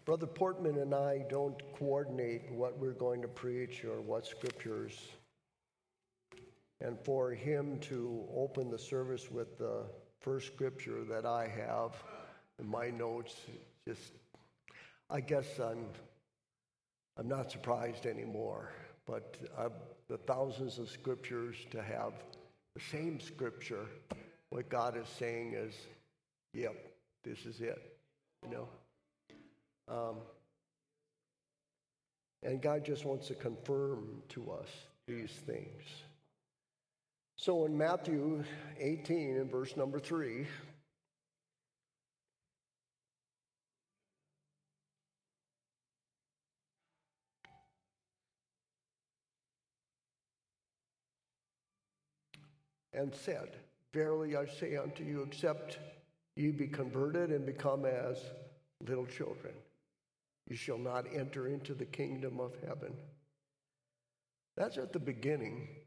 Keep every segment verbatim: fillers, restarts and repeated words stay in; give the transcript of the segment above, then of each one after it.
Brother Portman and I don't coordinate what we're going to preach or what scriptures. And for him to open the service with the first scripture that I have in my notes, just, I guess I'm, I'm not surprised anymore. But uh, the thousands of scriptures, to have the same scripture, what God is saying is, yep, this is it, you know. Um, and God just wants to confirm to us these things. So in Matthew eighteen, in verse number three, and said, verily I say unto you, except ye be converted and become as little children, you shall not enter into the kingdom of heaven. That's at the beginning.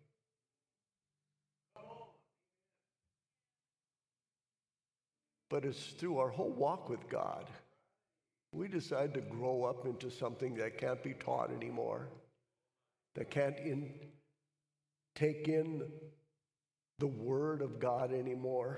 But it's through our whole walk with God. We decide to grow up into something that can't be taught anymore, that can't in, take in the Word of God anymore.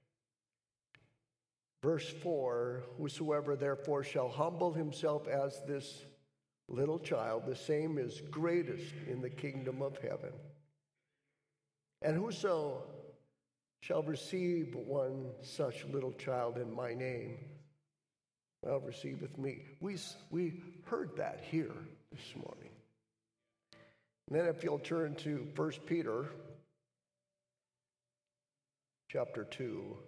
Verse four, whosoever therefore shall humble himself as this little child, the same is greatest in the kingdom of heaven. And whoso shall receive one such little child in my name, well, receiveth me. We, we heard that here this morning. And then if you'll turn to First Peter chapter two,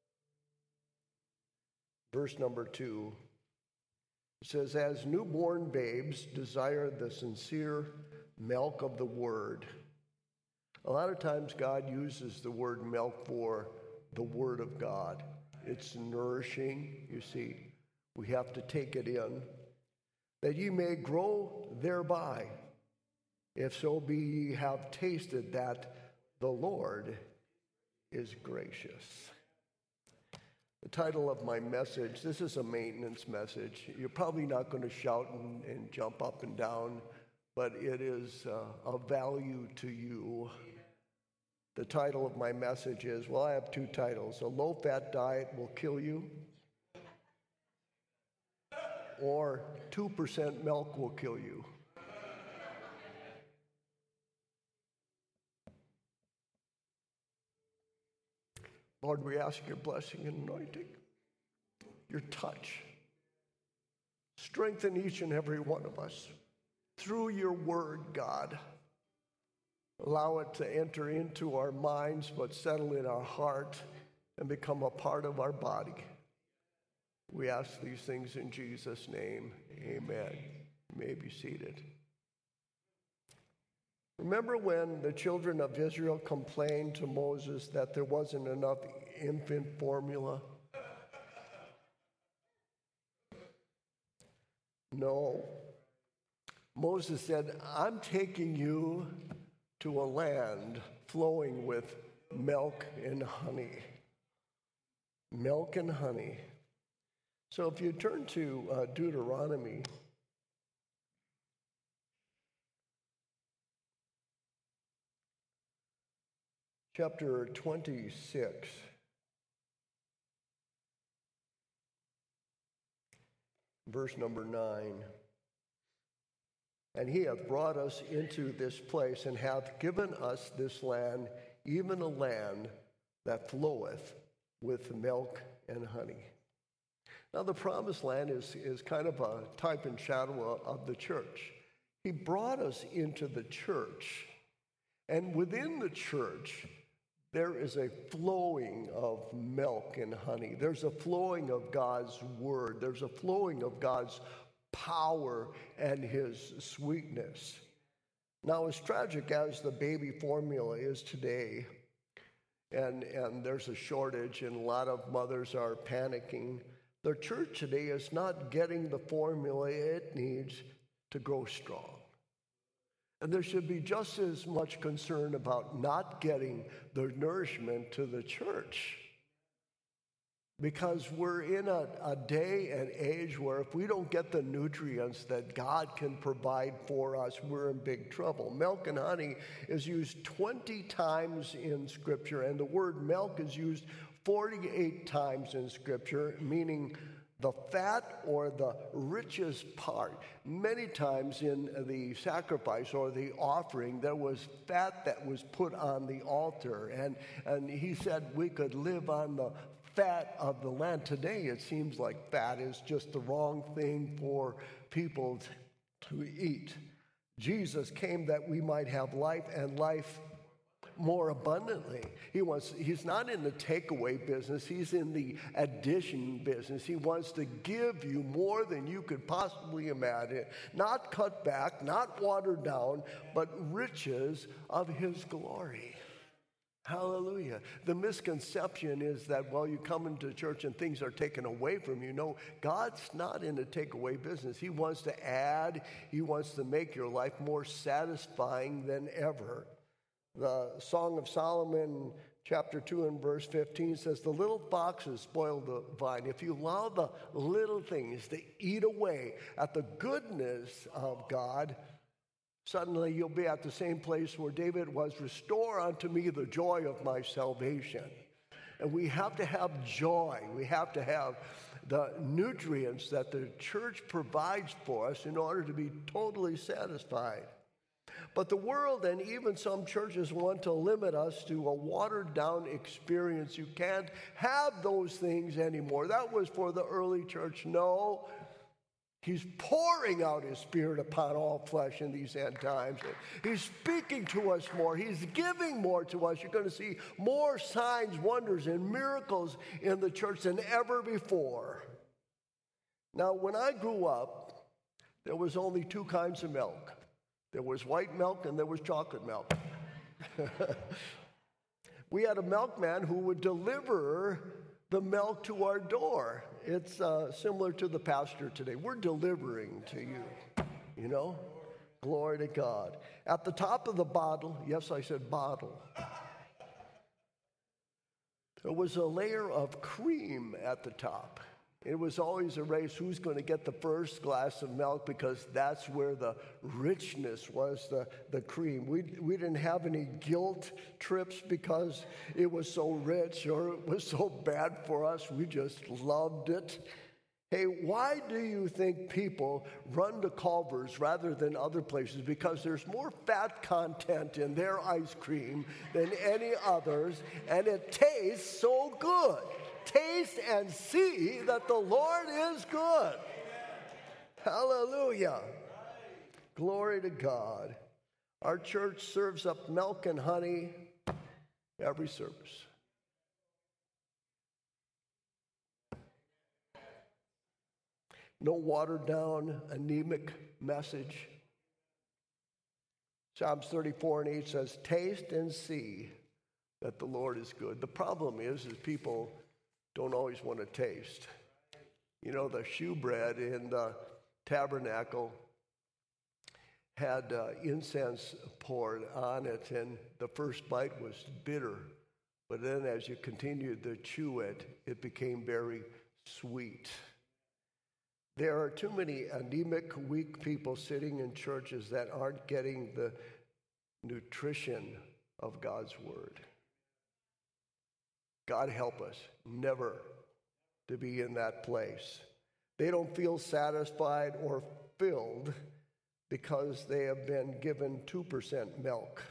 verse number two, it says, as newborn babes desire the sincere milk of the word. A lot of times God uses the word milk for the word of God. It's nourishing, you see. We have to take it in, that ye may grow thereby, if so be ye have tasted that the Lord is gracious. The title of my message, this is a maintenance message. You're probably not going to shout and, and jump up and down, but it is uh, of value to you. The title of my message is, well, I have two titles. A low-fat diet will kill you, or two percent milk will kill you. Lord, we ask your blessing and anointing, your touch. Strengthen each and every one of us through your word, God. Allow it to enter into our minds, but settle in our heart and become a part of our body. We ask these things in Jesus' name. Amen. You may be seated. Remember when the children of Israel complained to Moses that there wasn't enough infant formula? No. Moses said, I'm taking you to a land flowing with milk and honey. Milk and honey. So if you turn to uh, Deuteronomy, chapter twenty-six, verse number nine. And he hath brought us into this place, and hath given us this land, even a land that floweth with milk and honey. Now the promised land is, is kind of a type and shadow of the church. He brought us into the church, and within the church, there is a flowing of milk and honey. There's a flowing of God's word. There's a flowing of God's power and his sweetness. Now, as tragic as the baby formula is today, and, and there's a shortage and a lot of mothers are panicking, the church today is not getting the formula it needs to grow strong. And there should be just as much concern about not getting the nourishment to the church because we're in a, a day and age where if we don't get the nutrients that God can provide for us, we're in big trouble. Milk and honey is used twenty times in Scripture, and the word milk is used forty-eight times in Scripture, meaning the fat or the richest part. Many times in the sacrifice or the offering, there was fat that was put on the altar. And, and he said we could live on the fat of the land. Today, it seems like fat is just the wrong thing for people to eat. Jesus came that we might have life and life more abundantly. He wants, he's not in the takeaway business. He's in the addition business. He wants to give you more than you could possibly imagine. Not cut back, not watered down, but riches of his glory. Hallelujah. The misconception is that, well, you come into church and things are taken away from you. No, God's not in the takeaway business. He wants to add. He wants to make your life more satisfying than ever. The Song of Solomon, chapter two and verse fifteen says, the little foxes spoil the vine. If you allow the little things to eat away at the goodness of God, suddenly you'll be at the same place where David was, restore unto me the joy of my salvation. And we have to have joy. We have to have the nutrients that the church provides for us in order to be totally satisfied. But the world and even some churches want to limit us to a watered-down experience. You can't have those things anymore. That was for the early church. No, he's pouring out his Spirit upon all flesh in these end times. He's speaking to us more. He's giving more to us. You're going to see more signs, wonders, and miracles in the church than ever before. Now, when I grew up, there was only two kinds of milk. There was white milk and there was chocolate milk. We had a milkman who would deliver the milk to our door. It's uh, similar to the pastor today. We're delivering to you, you know? Glory to God. At the top of the bottle, yes, I said bottle, there was a layer of cream at the top. It was always a race who's going to get the first glass of milk, because that's where the richness was, the, the cream. We, we didn't have any guilt trips because it was so rich or it was so bad for us. We just loved it. Hey, why do you think people run to Culver's rather than other places? Because there's more fat content in their ice cream than any others, and it tastes so good. Taste and see that the Lord is good. Hallelujah. Glory to God. Our church serves up milk and honey every service. No watered down, anemic message. Psalms thirty-four and eight says, taste and see that the Lord is good. The problem is, is people don't always want to taste. You know, the shewbread in the tabernacle had uh, incense poured on it, and the first bite was bitter. But then as you continued to chew it, it became very sweet. There are too many anemic, weak people sitting in churches that aren't getting the nutrition of God's word. God help us never to be in that place. They don't feel satisfied or filled because they have been given two percent milk,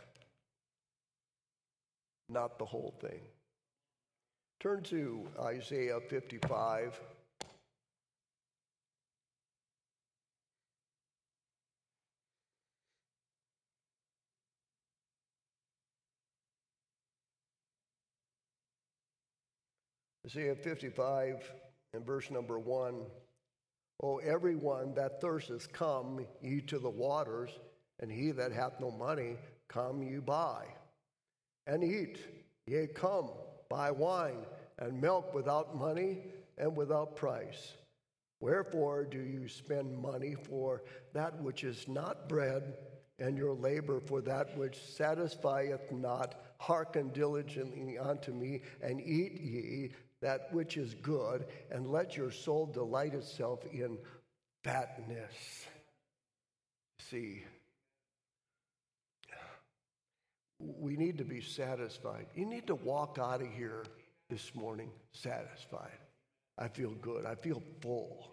not the whole thing. Turn to Isaiah fifty-five. Isaiah fifty-five and verse number one. O everyone that thirsteth, come ye to the waters, and he that hath no money, come ye buy. And eat, yea, come, buy wine and milk without money and without price. Wherefore do you spend money for that which is not bread, and your labor for that which satisfieth not Hearken diligently unto me, and eat ye that which is good, and let your soul delight itself in fatness. See, we need to be satisfied. You need to walk out of here this morning satisfied. I feel good. I feel full.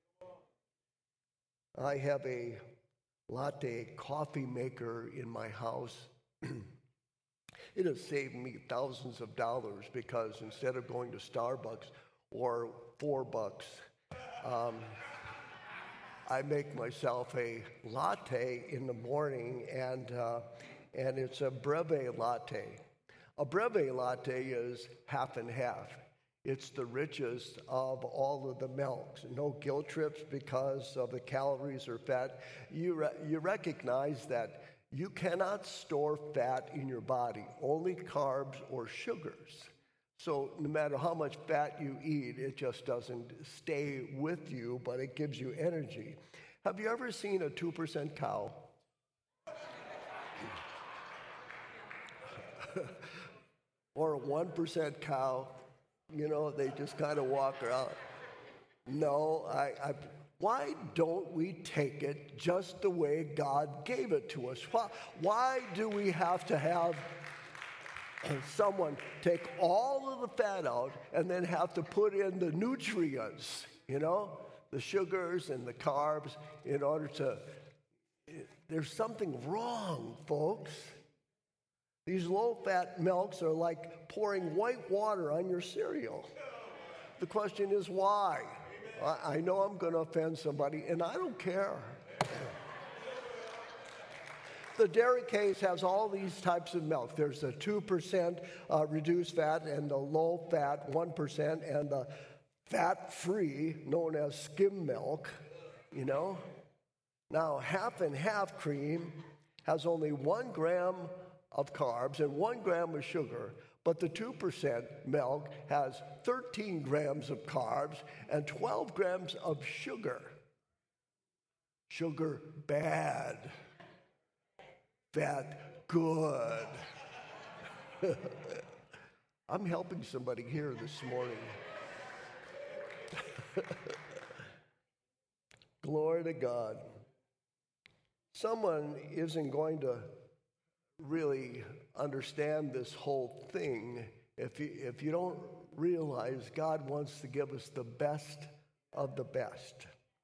I have a latte coffee maker in my house. It has saved me thousands of dollars because instead of going to Starbucks or four bucks, um, I make myself a latte in the morning, and uh, and it's a breve latte. A breve latte is half and half. It's the richest of all of the milks. No guilt trips because of the calories or fat. You re- you recognize that you cannot store fat in your body, only carbs or sugars. So no matter how much fat you eat, it just doesn't stay with you, but it gives you energy. Have you ever seen a two percent cow? Or a one percent cow? You know, they just kind of walk around. No, I, I, why don't we take it just the way God gave it to us? Why, why do we have to have someone take all of the fat out and then have to put in the nutrients, you know, the sugars and the carbs in order to... There's something wrong, folks. These low-fat milks are like pouring white water on your cereal. The question is why? I, I know I'm going to offend somebody, and I don't care. The dairy case has all these types of milk. There's the two percent uh, reduced fat and the low-fat one percent and the fat-free, known as skim milk, you know. Now, half and half cream has only one gram of carbs and one gram of sugar, but the two percent milk has thirteen grams of carbs and twelve grams of sugar. Sugar, bad. Fat, good. I'm helping somebody here this morning. Glory to God. Someone isn't going to really understand this whole thing if you, if you don't realize God wants to give us the best of the best.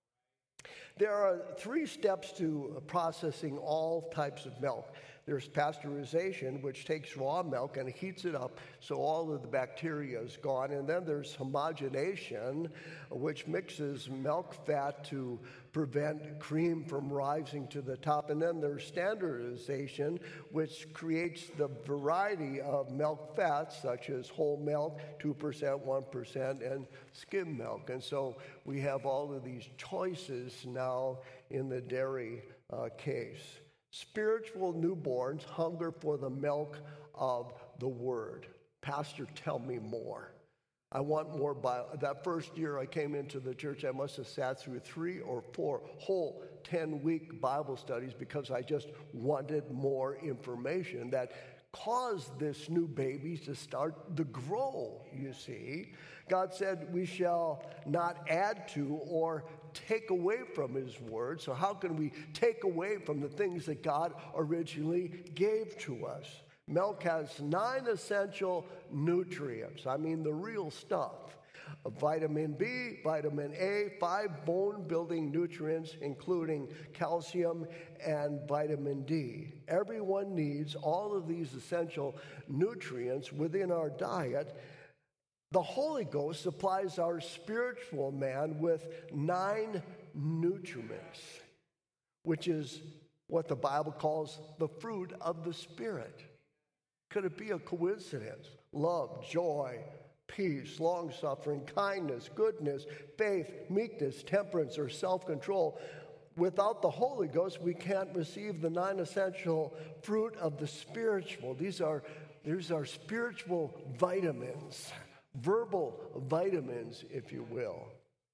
There are three steps to processing all types of milk. There's pasteurization, which takes raw milk and heats it up so all of the bacteria is gone. And then there's homogenation, which mixes milk fat to prevent cream from rising to the top. And then there's standardization, which creates the variety of milk fats, such as whole milk, two percent, one percent, and skim milk. And so we have all of these choices now in the dairy uh, case. Spiritual newborns hunger for the milk of the Word. Pastor, tell me more. I want more Bible. That first year I came into the church, I must have sat through three or four whole ten-week Bible studies because I just wanted more information that caused this new baby to start to grow, you see. God said we shall not add to or take away from his word. So how can we take away from the things that God originally gave to us? Milk has nine essential nutrients. I mean, the real stuff. Vitamin B, vitamin A, five bone-building nutrients, including calcium and vitamin D. Everyone needs all of these essential nutrients within our diet. The Holy Ghost supplies our spiritual man with nine nutriments, which is what the Bible calls the fruit of the Spirit. Could it be a coincidence? Love, joy, peace, long-suffering, kindness, goodness, faith, meekness, temperance, or self-control. Without the Holy Ghost, we can't receive the nine essential fruit of the spiritual. These are, these are spiritual vitamins, verbal vitamins, if you will.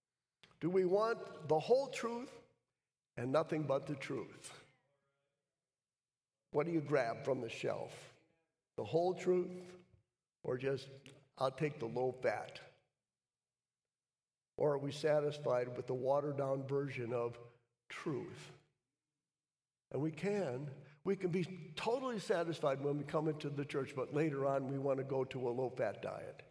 Do we want the whole truth and nothing but the truth? What do you grab from the shelf? the whole truth, or just, I'll take the low fat? Or are we satisfied with the watered-down version of truth? And we can. We can be totally satisfied when we come into the church, but later on we want to go to a low-fat diet.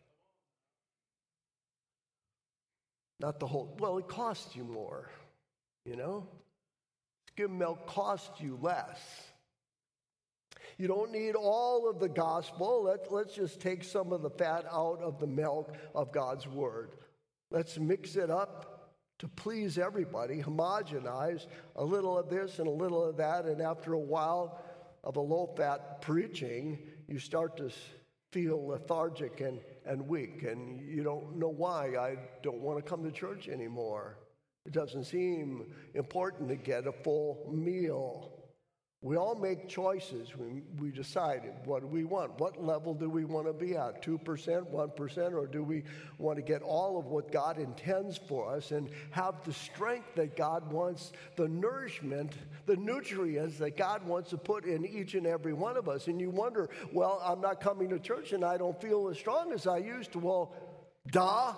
Not the whole, well, it costs you more, you know? Skim milk costs you less. You don't need all of the gospel. Let, let's just take some of the fat out of the milk of God's word. Let's mix it up to please everybody, homogenize a little of this and a little of that, and after a while of a low-fat preaching, you start to feel lethargic and, and weak, and you don't know why. I don't want to come to church anymore. It doesn't seem important to get a full meal. We all make choices. We, we decided, what do we want? What level do we want to be at? two percent, one percent, or do we want to get all of what God intends for us and have the strength that God wants, the nourishment, the nutrients that God wants to put in each and every one of us? And you wonder, well, I'm not coming to church and I don't feel as strong as I used to. Well, duh.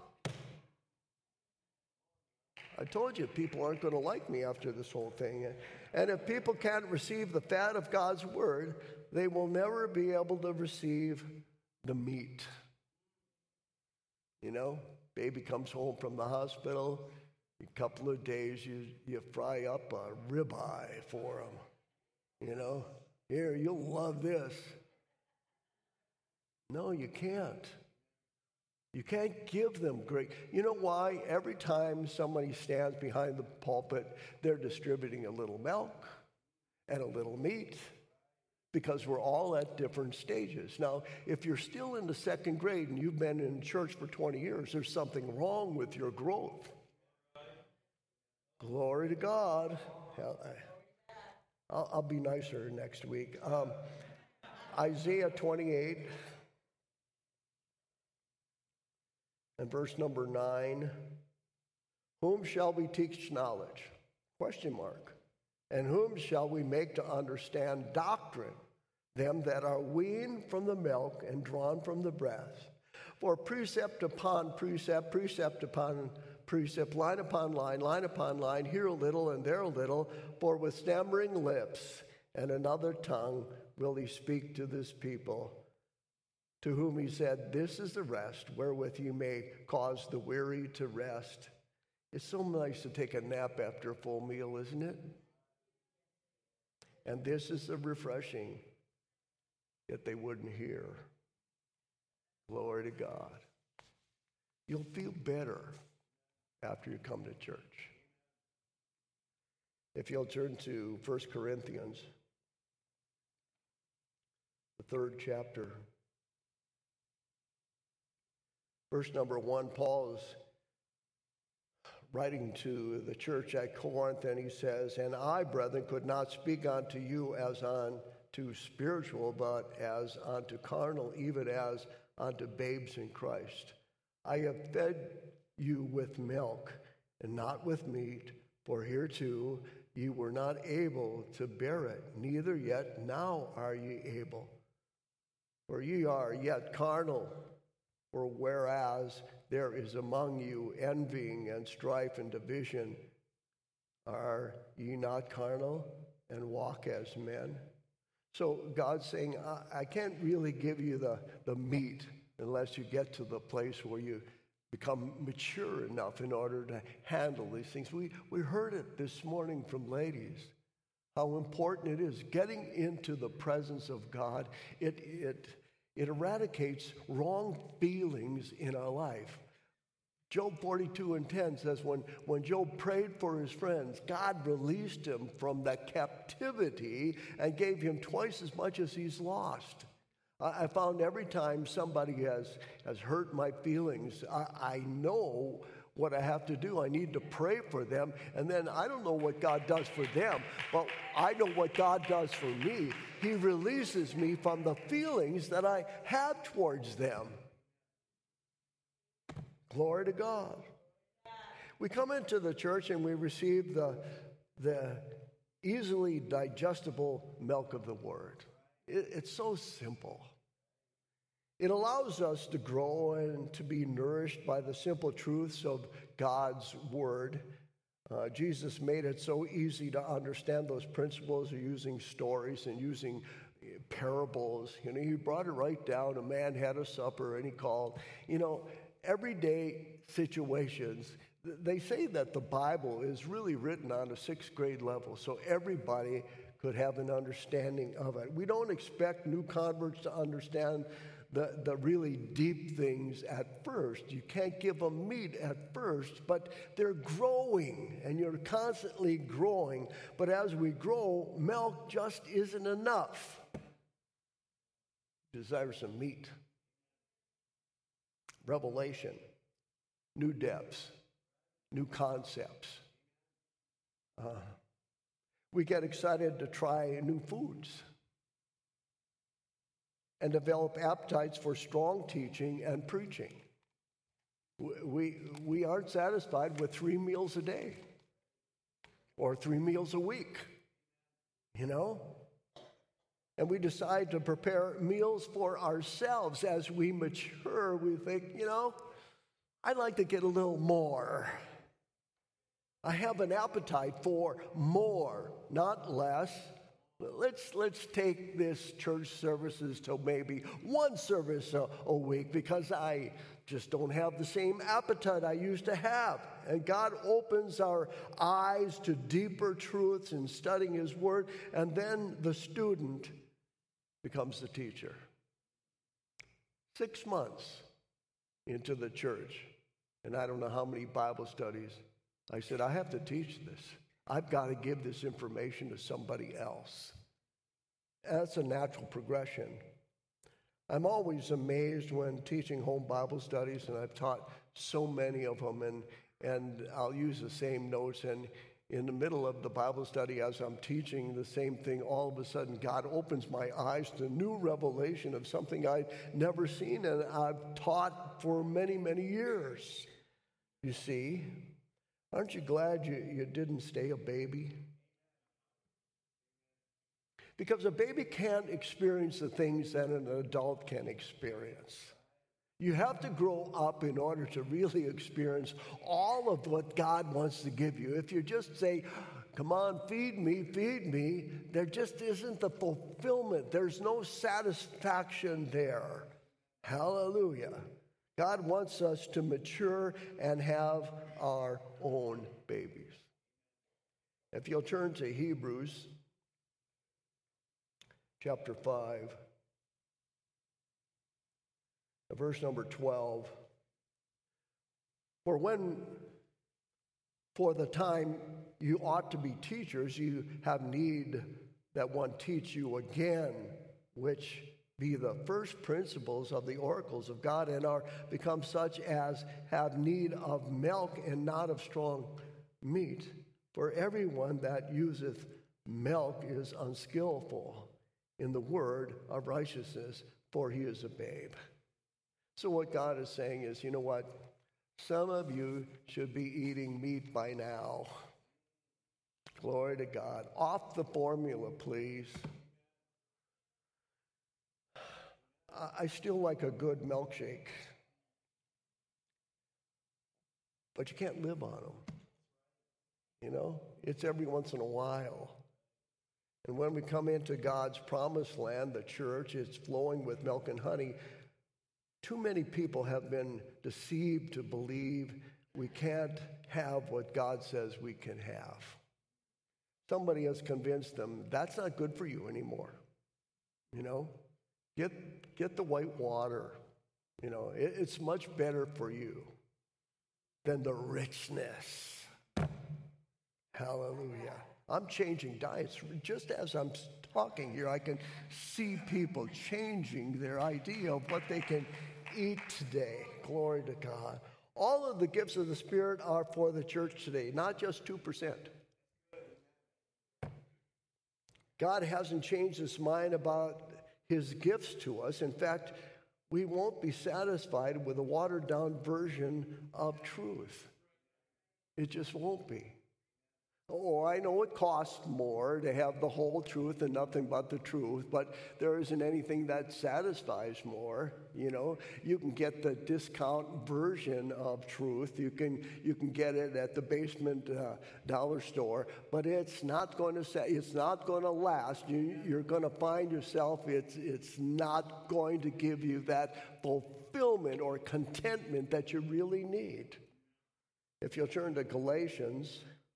I told you people aren't going to like me after this whole thing. And if people can't receive the fat of God's word, they will never be able to receive the meat. You know, baby comes home from the hospital, a couple of days you, you fry up a ribeye for them. You know, here, you'll love this. No, you can't. You can't give them great. You know why? Every time somebody stands behind the pulpit, they're distributing a little milk and a little meat because we're all at different stages. Now, if you're still in the second grade and you've been in church for twenty years, there's something wrong with your growth. Glory to God. I'll, I'll be nicer next week. Um, Isaiah twenty-eight. And verse number nine, whom shall we teach knowledge? Question mark. And whom shall we make to understand doctrine? Them that are weaned from the milk and drawn from the breast. For precept upon precept, precept upon precept, line upon line, line upon line, here a little and there a little, for with stammering lips and another tongue will he speak to this people. To whom he said, this is the rest wherewith you may cause the weary to rest. It's so nice to take a nap after a full meal, isn't it? And this is the refreshing, yet they wouldn't hear. Glory to God. You'll feel better after you come to church. If you'll turn to First Corinthians, the third chapter. Verse number one, Paul is writing to the church at Corinth, and he says, and I, brethren, could not speak unto you as unto spiritual, but as unto carnal, even as unto babes in Christ. I have fed you with milk, and not with meat, for hereto ye were not able to bear it, neither yet now are ye able. For ye are yet carnal. For whereas there is among you envying and strife and division, are ye not carnal and walk as men? So God's saying, I, I can't really give you the, the meat unless you get to the place where you become mature enough in order to handle these things. We, we heard it this morning from ladies, how important it is. Getting into the presence of God, it it It eradicates wrong feelings in our life. Job forty-two and ten says when, when Job prayed for his friends, God released him from that captivity and gave him twice as much as he's lost. I, I found every time somebody has, has hurt my feelings, I, I know what I have to do. I need to pray for them. And then I don't know what God does for them, but I know what God does for me. He releases me from the feelings that I have towards them. Glory to God. We come into the church and we receive the, the easily digestible milk of the word. It, it's so simple. It allows us to grow and to be nourished by the simple truths of God's Word. Uh, Jesus made it so easy to understand those principles of using stories and using parables. You know, he brought it right down. A man had a supper and he called. You know, everyday situations. They say that the Bible is really written on a sixth grade level, so everybody could have an understanding of it. We don't expect new converts to understand the, the really deep things at first. You can't give them meat at first, but they're growing, and you're constantly growing. But as we grow, milk just isn't enough. Desire some meat. Revelation, new depths, new concepts. Uh, we get excited to try new foods and develop appetites for strong teaching and preaching. We, we aren't satisfied with three meals a day or three meals a week, you know? And we decide to prepare meals for ourselves. As we mature, we think, you know, I'd like to get a little more. I have an appetite for more, not less. Let's, let's take this church services to maybe one service a, a week because I just don't have the same appetite I used to have. And God opens our eyes to deeper truths in studying His Word, and then the student becomes the teacher. Six months into the church, and I don't know how many Bible studies, I said, I have to teach this. I've got to give this information to somebody else. That's a natural progression. I'm always amazed when teaching home Bible studies, and I've taught so many of them, and, and I'll use the same notes, and in the middle of the Bible study, as I'm teaching the same thing, all of a sudden God opens my eyes to new revelation of something I'd never seen and I've taught for many, many years. You see, aren't you glad you, you didn't stay a baby? Because a baby can't experience the things that an adult can experience. You have to grow up in order to really experience all of what God wants to give you. If you just say, come on, feed me, feed me, there just isn't the fulfillment. There's no satisfaction there. Hallelujah. God wants us to mature and have our own babies. If you'll turn to Hebrews chapter five. Verse number twelve. For when, for the time you ought to be teachers, you have need that one teach you again, which be the first principles of the oracles of God, and are become such as have need of milk and not of strong meat. For everyone that useth milk is unskillful in the word of righteousness, for he is a babe. So what God is saying is, you know what? Some of you should be eating meat by now. Glory to God. Off the formula, please. I still like a good milkshake. But you can't live on them. You know? It's every once in a while. And when we come into God's promised land, the church, it's flowing with milk and honey. Too many people have been deceived to believe we can't have what God says we can have. Somebody has convinced them that's not good for you anymore. You know, get get the white water. You know, it, it's much better for you than the richness. Hallelujah. I'm changing diets. Just as I'm talking here, I can see people changing their idea of what they can eat today. Glory to God. All of the gifts of the Spirit are for the church today, not just two percent. God hasn't changed his mind about his gifts to us. In fact, we won't be satisfied with a watered-down version of truth. It just won't be. Oh, I know it costs more to have the whole truth and nothing but the truth, but there isn't anything that satisfies more. You know, you can get the discount version of truth. You can you can get it at the basement uh, dollar store, but it's not going to say it's not going to last. You, you're going to find yourself it's it's not going to give you that fulfillment or contentment that you really need. If you'll turn to Galatians.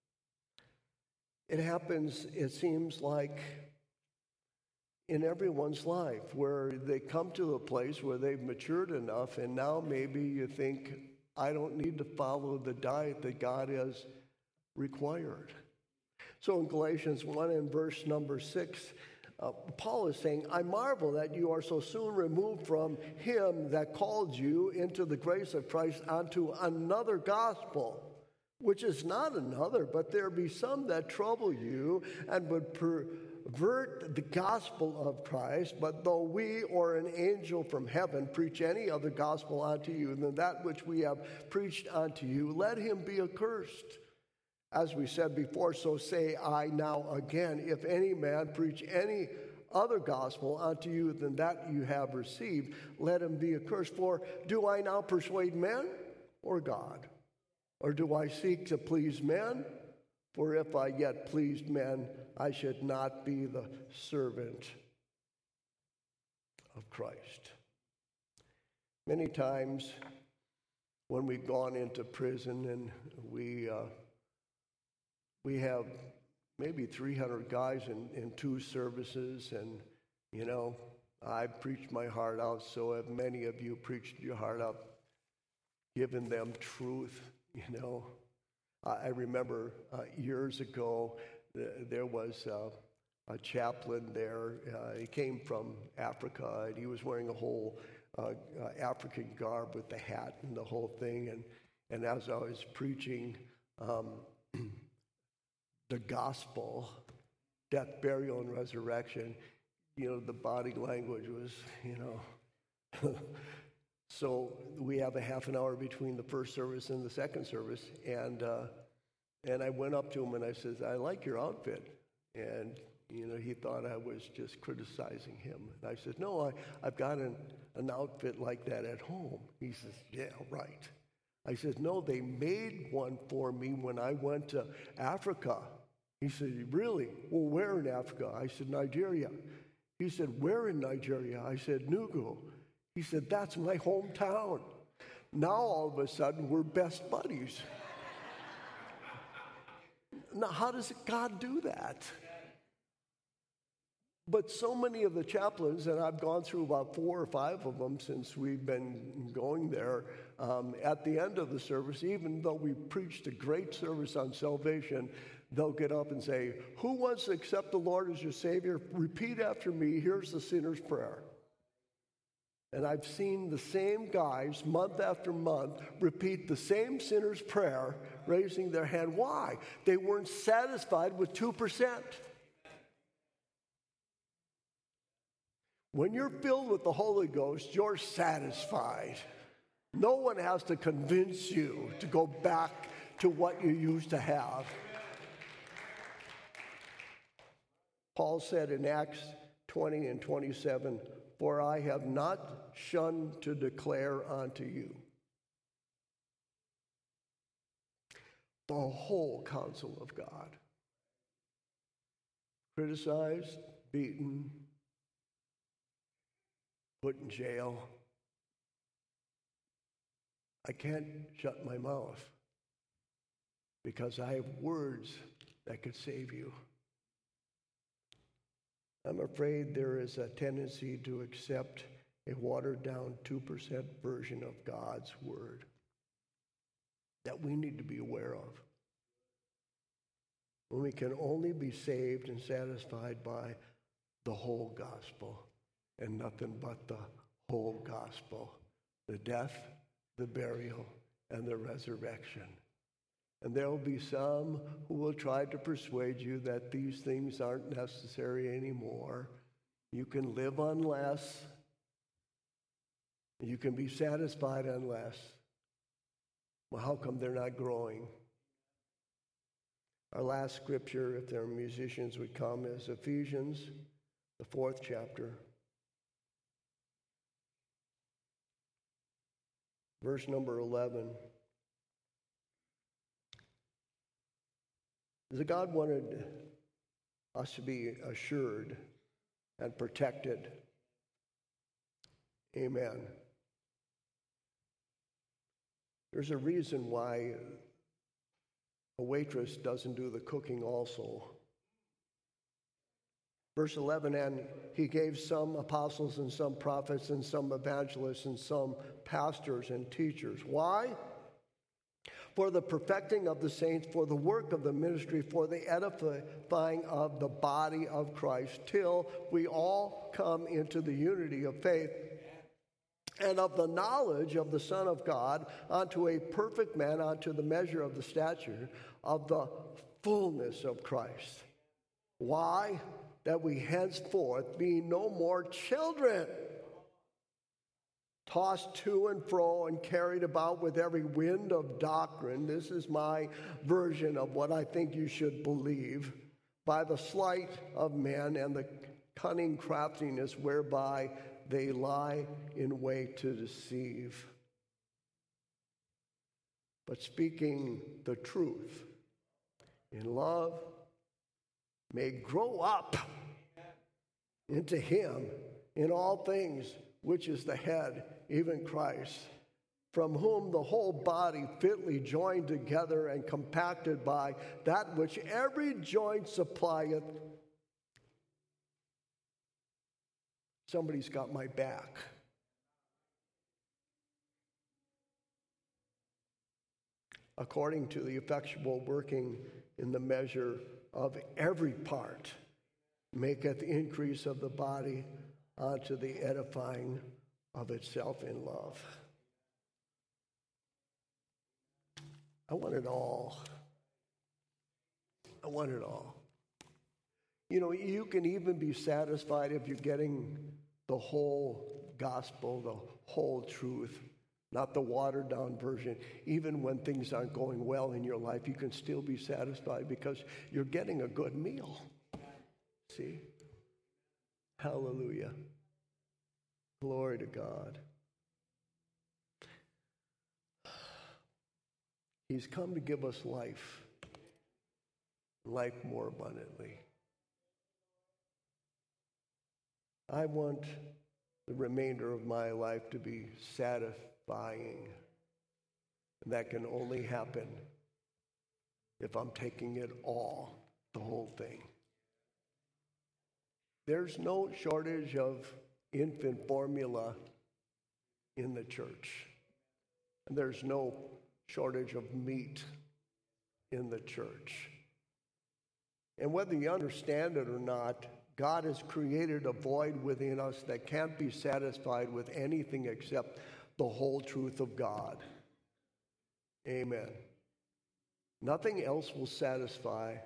It happens, it seems like, in everyone's life where they come to a place where they've matured enough and now maybe you think, I don't need to follow the diet that God has required. So in Galatians one and verse number six, uh, Paul is saying, I marvel that you are so soon removed from him that called you into the grace of Christ unto another gospel, which is not another, but there be some that trouble you and would pervert the gospel of Christ. But though we or an angel from heaven preach any other gospel unto you than that which we have preached unto you, let him be accursed. As we said before, so say I now again, if any man preach any other gospel unto you than that you have received, let him be accursed. For do I now persuade men or God? Or do I seek to please men? For if I yet pleased men, I should not be the servant of Christ. Many times when we've gone into prison and we uh, we have maybe three hundred guys in, in two services, and, you know, I preached my heart out, so have many of you preached your heart out, given them truth. You know, I remember uh, years ago, th- there was uh, a chaplain there. Uh, he came from Africa, and he was wearing a whole uh, uh, African garb with the hat and the whole thing. And, and as I was preaching um, the gospel, death, burial, and resurrection, you know, the body language was, you know... So we have a half an hour between the first service and the second service, and uh, and I went up to him and I says, I like your outfit. And, you know, he thought I was just criticizing him. And I said, no, I, I've got an, an outfit like that at home. He says, yeah, right. I said, no, they made one for me when I went to Africa. He said, really? Well, where in Africa? I said, Nigeria. He said, where in Nigeria? I said, Nugu. He said, that's my hometown. Now, all of a sudden, we're best buddies. Now, how does God do that? But so many of the chaplains, and I've gone through about four or five of them since we've been going there, um, at the end of the service, even though we preached a great service on salvation, they'll get up and say, who wants to accept the Lord as your Savior? Repeat after me, here's the sinner's prayer. And I've seen the same guys month after month repeat the same sinner's prayer, raising their hand. Why? They weren't satisfied with two percent. When you're filled with the Holy Ghost, you're satisfied. No one has to convince you to go back to what you used to have. Paul said in Acts twenty and twenty-seven, for I have not shunned to declare unto you the whole counsel of God. Criticized, beaten, put in jail. I can't shut my mouth because I have words that could save you. I'm afraid there is a tendency to accept a watered-down two percent version of God's word that we need to be aware of. When we can only be saved and satisfied by the whole gospel and nothing but the whole gospel, the death, the burial, and the resurrection. And there will be some who will try to persuade you that these things aren't necessary anymore. You can live on less. You can be satisfied on less. Well, how come they're not growing? Our last scripture, if there are musicians would come, is Ephesians, the fourth chapter, verse number eleven. That God wanted us to be assured and protected. Amen. There's a reason why a waitress doesn't do the cooking also. Verse eleven, and he gave some apostles and some prophets and some evangelists and some pastors and teachers. Why? For the perfecting of the saints, for the work of the ministry, for the edifying of the body of Christ, till we all come into the unity of faith and of the knowledge of the Son of God, unto a perfect man, unto the measure of the stature of the fullness of Christ. Why? That we henceforth be no more children, tossed to and fro and carried about with every wind of doctrine. This is my version of what I think you should believe. By the sleight of men and the cunning craftiness whereby they lie in wait to deceive. But speaking the truth in love may grow up into him in all things, which is the head, even Christ, from whom the whole body fitly joined together and compacted by that which every joint supplieth. Somebody's got my back. According to the effectual working in the measure of every part, maketh increase of the body unto the edifying of itself in love. I want it all. I want it all. You know, you can even be satisfied if you're getting the whole gospel, the whole truth, not the watered down version. Even when things aren't going well in your life, you can still be satisfied because you're getting a good meal. See? Hallelujah. Glory to God. He's come to give us life, life more abundantly. I want the remainder of my life to be satisfying. And that can only happen if I'm taking it all, the whole thing. There's no shortage of infant formula in the church. And there's no shortage of meat in the church. And whether you understand it or not, God has created a void within us that can't be satisfied with anything except the whole truth of God. Amen. Nothing else will satisfy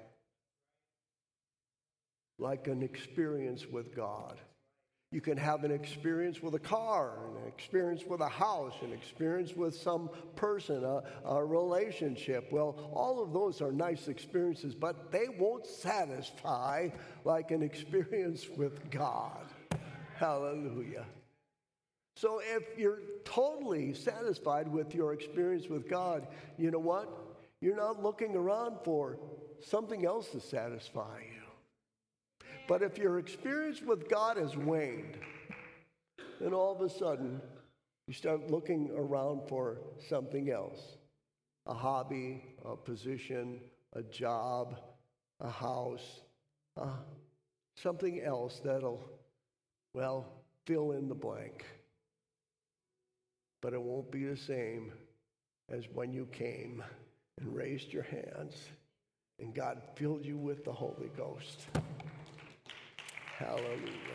like an experience with God. You can have an experience with a car, an experience with a house, an experience with some person, a, a relationship. Well, all of those are nice experiences, but they won't satisfy like an experience with God. Hallelujah. So if you're totally satisfied with your experience with God, you know what? You're not looking around for something else to satisfy you. But if your experience with God has waned, then all of a sudden you start looking around for something else. A hobby, a position, a job, a house, uh, something else that'll, well, fill in the blank. But it won't be the same as when you came and raised your hands and God filled you with the Holy Ghost. Hallelujah.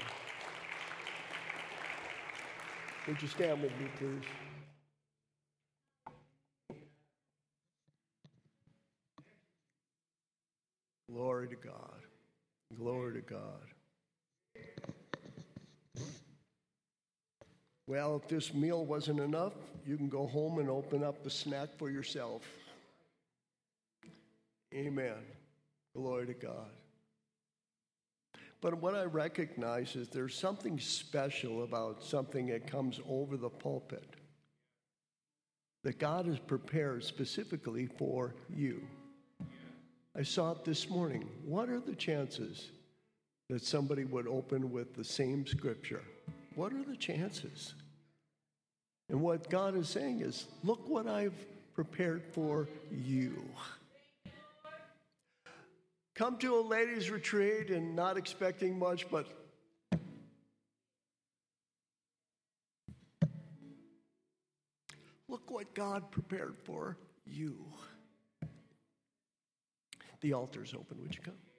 Would you stand with me, please? Glory to God. Glory to God. Well, if this meal wasn't enough, you can go home and open up a snack for yourself. Amen. Glory to God. But what I recognize is there's something special about something that comes over the pulpit that God has prepared specifically for you. I saw it this morning. What are the chances that somebody would open with the same scripture? What are the chances? And what God is saying is, look what I've prepared for you. Come to a ladies' retreat and not expecting much, but look what God prepared for you. The altar's open. Would you come?